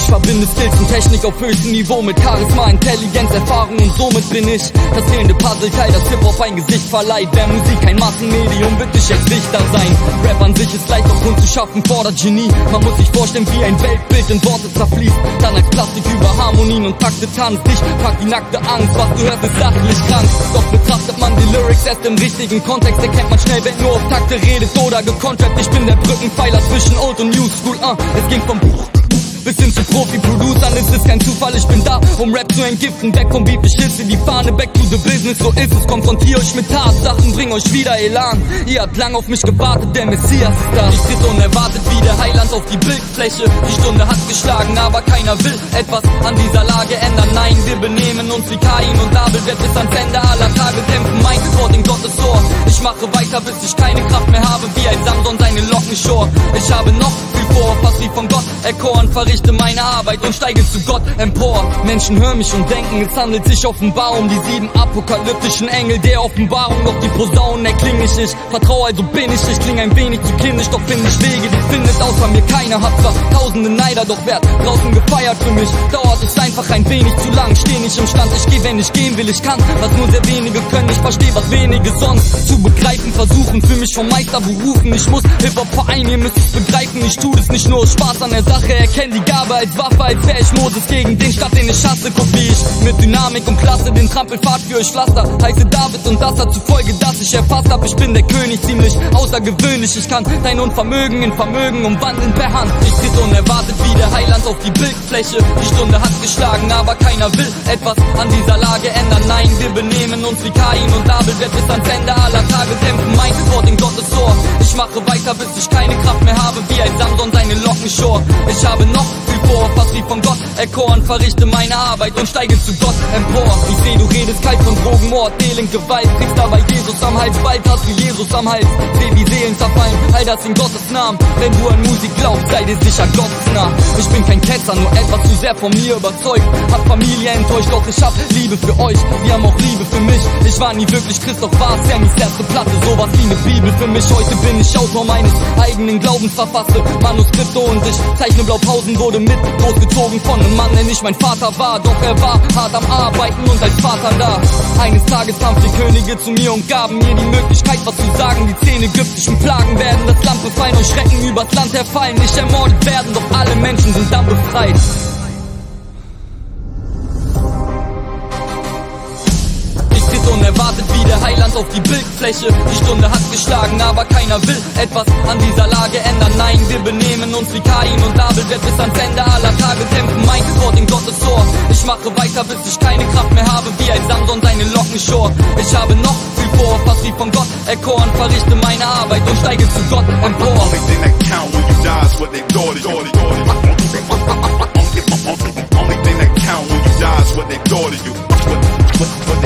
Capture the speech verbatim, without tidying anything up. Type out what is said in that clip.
verbinde Skills und Technik auf höchstem Niveau mit Charisma, Intelligenz, Erfahrung und somit bin ich das fehlende Puzzleteil, das Hip-Hop ein Gesicht verleiht. Wer Musik kein Massenmedium, wird nicht jetzt Richter sein. Rap an sich ist leicht, doch Kunst zu schaffen fordert Genie. Man muss sich vorstellen, wie ein Weltbild in Worte zerfließt. Dann als Plastik über Harmonien und Takte tanzt. Dich fragt die nackte Angst, was du hörst ist sachlich krank. Doch betrachtet man die Lyrics erst im richtigen Kontext, erkennt man schnell, wer nur auf Takte redet oder gekonnt rappt. Ich bin der Brückenpfeiler zwischen Old und New School. uh, Es ging vom Buch bis hin zu Profi-Producern, ist es kein Zufall, ich bin da, um Rap zu entgiften. Weg vom Beat, ich hisse die Fahne, back to the business, so ist es. Konfrontier euch mit Tatsachen, bring euch wieder Elan. Ihr habt lang auf mich gewartet, der Messias ist da. Ich tritt unerwartet wie der Heiland auf die Bildfläche. Die Stunde hat geschlagen, aber keiner will etwas an dieser Lage ändern. Nein, wir benehmen uns wie Kain und Abel, wer bis ans Ende aller Tage kämpfen. Mein Wort in Gottes Ohr. Ich mache weiter, bis ich keine Kraft mehr habe, wie ein Samson seine Locken schor. Ich habe noch viel vor, fast wie von Gott erkoren, verrichte meine Arbeit und steige zu Gott empor. Menschen hören mich und denken, es handelt sich offenbar um die sieben apokalyptischen Engel der Offenbarung. Doch die Posaunen erklinge ich, ich vertraue, also bin ich. Ich klinge ein wenig zu kindisch, doch finde ich Wege, die findet außer mir keiner. Hab zwar tausende Neider, doch werd draußen gefeiert. Für mich dauert es einfach ein wenig zu lang. Steh nicht im Stand, ich geh, wenn ich gehen will, ich kann. Was nur sehr wenige können, ich versteh, was wenige sonst zu begreifen versuchen. Für mich vom Meister berufen, ich muss Hip-Hop vereinen, ihr müsst es begreifen. Ich tu das nicht nur aus Spaß an der Sache, erkenn die Gabe als Waffe, als wär ich Moses gegen den Stadt, den ich hasse. Guck wie ich mit Dynamik und Klasse den Trampelpfad für euch pflaster. Heiße David und das hat zur Folge, dass ich erfasst hab. Ich bin der König, ziemlich außergewöhnlich. Ich kann dein Unvermögen in Vermögen umwandeln per Hand. Ich tritt unerwartet wie der Heiland auf die Bildfläche. Die Stunde hat geschlagen, aber keiner will etwas an dieser Lage ändern. Nein, wir benehmen uns wie Kain und Abel, wer bis ans Ende aller Tage kämpfen. Mein Wort in Gottes Ohr. Ich mache weiter, bis ich keine Kraft mehr habe, wie ein Samson seine Locken schor. Ich habe noch viel vor, fast wie von Gott erkoren, verrichte meine Arbeit und steige zu Gott empor. Ich seh, du redest kalt von Drogen, Mord, Elend, Gewalt, kriegst dabei Jesus am Hals, bald hast du Jesus am Hals. Seh, wie Seelen zerfallen, all das in Gottes Namen. Wenn du an Musik glaubst, sei dir sicher, Gott ist nah. Ich bin kein Ketzer, nur etwas zu sehr von mir überzeugt. Hab Familie enttäuscht, doch ich hab Liebe für euch, wir haben auch Liebe für mich. Ich war nie wirklich Christ, doch war Sammys erste Platte, sowas wie eine Bibel für mich. Heute bin ich Autor meines eigenen Glaubens, verfasse Manuskripte und ich zeichne Blaupausen, wurde mit großgezogen von einem Mann, der nicht mein Vater war. Doch er war hart am Arbeiten und als Vater da. Eines Tages kamen vier Könige zu mir und gaben mir die Möglichkeit, was zu sagen. Die zehn ägyptischen Plagen werden das Land befreien und Schrecken übers Land herfallen. Nicht ermordet werden, doch alle Menschen sind dann befreit. Unerwartet wie der Heiland auf die Bildfläche. Die Stunde hat geschlagen, aber keiner will etwas an dieser Lage ändern. Nein, wir benehmen uns wie Kain und Abel, wer bis ans Ende aller Tage kämpfen. Mein Wort in Gottes Ohr. Ich mache weiter, bis ich keine Kraft mehr habe, wie ein Samson seine Locken schor. Ich habe noch viel vor, fast wie von Gott erkoren, verrichte meine Arbeit und steige zu Gott empor. Only thing that count when you die is what they thought of you. Only thing that count when you die is what they thought of you. What, what, what